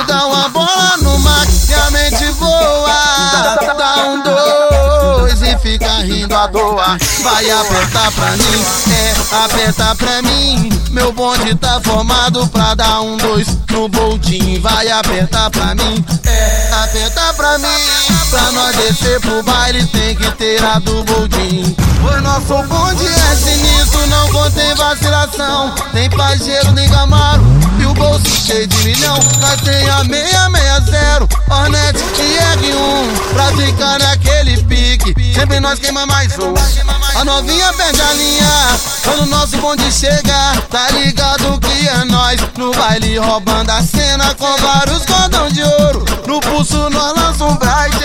dá uma bola no mar e a mente voa. Dá um dois e fica rindo à toa. Vai apertar pra mim, aperta pra mim. Meu bonde tá formado pra dar um dois no boldinho. Vai apertar pra mim, aperta pra mim. Pra nós descer pro baile tem que ter a do boldinho. O nosso bonde é sinistro, não contém vacilação. Tem Pajero nem Camaro e o bolso cheio de milhão. Nós tem a 660, Hornet e R1 pra ficar naquele pique. Sempre nós queima mais um. A novinha perde a linha quando o nosso bonde chegar. Tá ligado que é nós no baile roubando a cena com vários cordão de ouro. No pulso nós lança um braide.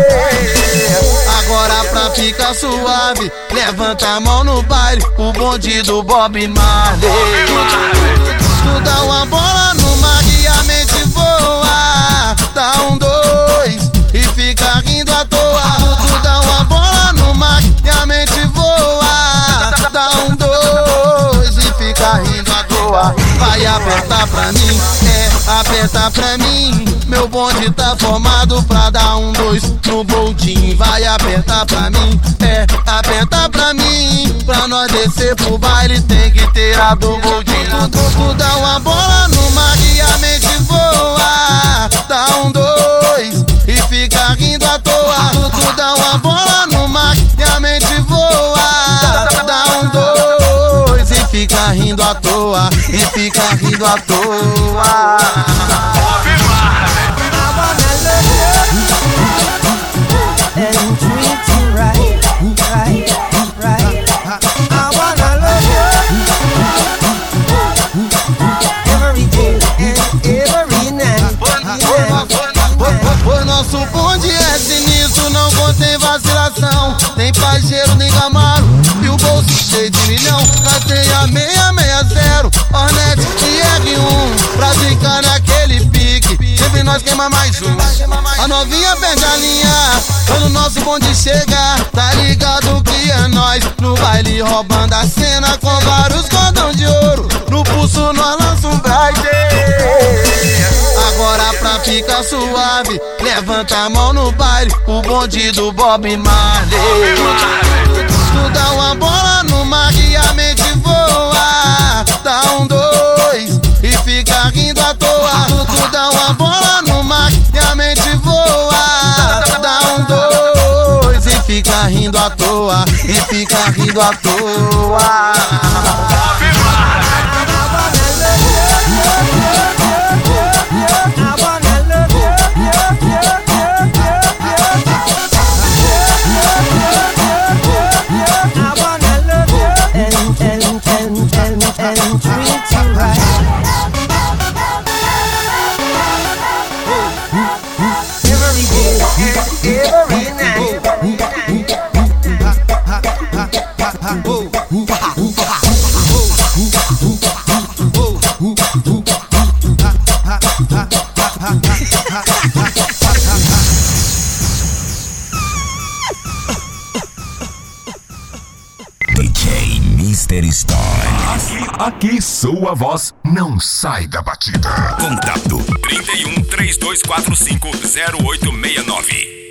Agora pra ficar suave, levanta a mão no baile, o bonde do Bob Marley. Tu dá uma bola no mar e a mente voa. Dá um dois e fica rindo à toa. Tu dá uma bola no mar e a mente voa. Dá um dois e fica rindo à toa. Vai apertar pra mim, aperta pra mim. Meu bonde tá formado pra dar um dois no boldinho. Vai apertar pra mim, aperta pra mim. Pra nós descer pro baile tem que ter a do boldinho. Tu dá uma bola no mar e a mente voa. Dá um dois e fica rindo à toa. Tu dá uma bola no mar e a mente voa. Dá um dois e fica rindo à toa. E fica rindo à toa. And treat you right, right, right. I wanna love you every day and every night. O nosso bonde é sinistro, não contém vacilação. Tem Pajero nem Camaro e o bolso cheio de milhão. Nós tem a 660, Hornet e R1 pra ficar naquele pique. Sempre nós queima mais um. A novinha perde a linha quando o nosso bonde chegar. Tá ligado que é nós no baile roubando a cena com vários cordão de ouro. No pulso nós lança um braide. Agora pra ficar suave, levanta a mão no baile, o bonde do Bob Marley. Tu dá uma bola no mar e a mente voa. Dá um dois e fica rindo à toa. Tu dá uma bola no mar e a mente voa. Dá um dois e fica rindo à toa. E fica rindo à toa. And treat you right. Every day and every night. DJ Mr. Stone. Aqui sua voz não sai da batida. Contato 31 3245 0869.